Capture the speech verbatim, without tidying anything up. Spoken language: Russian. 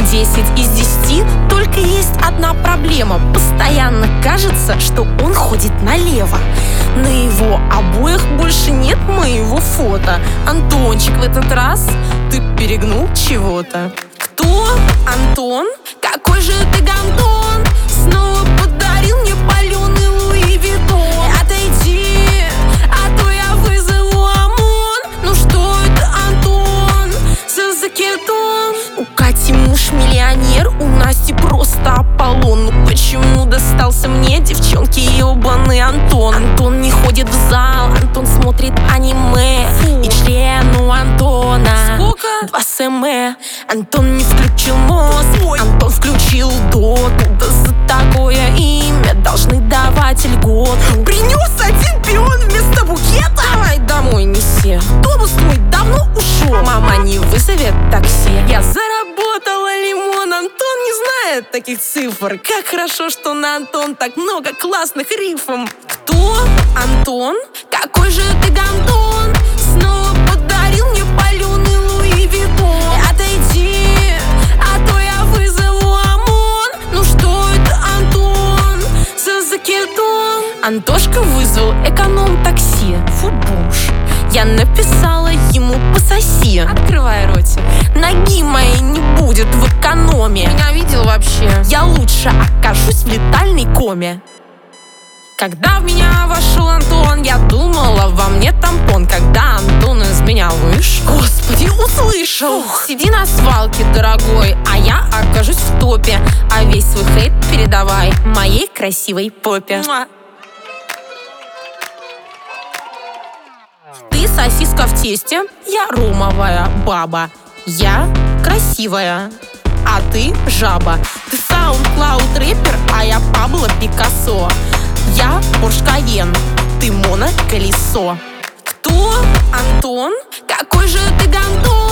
десять из десяти, только есть одна проблема. Постоянно кажется, что он ходит налево. На его обоях больше нет моего фото. Антончик, в этот раз ты перегнул чего-то. Кто? Антон? Какой же ты гандон? Снова подарил мне паленый Луи Виттон. Отойди, а то я вызову ОМОН. Ну что это, Антон? Все за кетон. У Кати муж миллионер, у Насти просто Аполлон. Ну почему достался мне, девчонки, ебаный Антон? Антон не ходит в зал, Антон смотрит аниме. Фу. И член у Антона сколько? Два см. Антон не включил мозг, ой. Антон включил доту. Да за такое имя должны давать льготу. Принес один пион вместо букета. Давай домой неси. Автобус твой давно ушел. Мама не вызовет такси. Я заработала лимон. Антон не знает таких цифр. Как хорошо, что на Антон так много классных рифм. Кто? Антон? Какой же ты гандон? Снова подарил мне паленый Луи Виттон. Отойди, а то я вызову ОМОН. Ну что это, Антон? Все за кетон. Антошка вызвал эконом-такси. Фу, бомж. Я написала ему пососи. Открывай ротик. Ноги моей не будет в экономе. Меня видел вообще? Я лучше окажусь в летальной коме. Когда в меня вошел Антон, я думала, во мне тампон. Когда Антон из меня вышел, господи, услышал. Ух. Сиди на свалке, дорогой, а я окажусь в топе. А весь свой хейт передавай моей красивой попе. Муа. Ты сосиска в тесте, я ромовая баба. Я красивая, а ты жаба. Ты SoundCloud рэпер, а я Пабло Пикассо. Я Порш Кайен, ты моноколесо. Кто? Антон? Какой же ты гандон?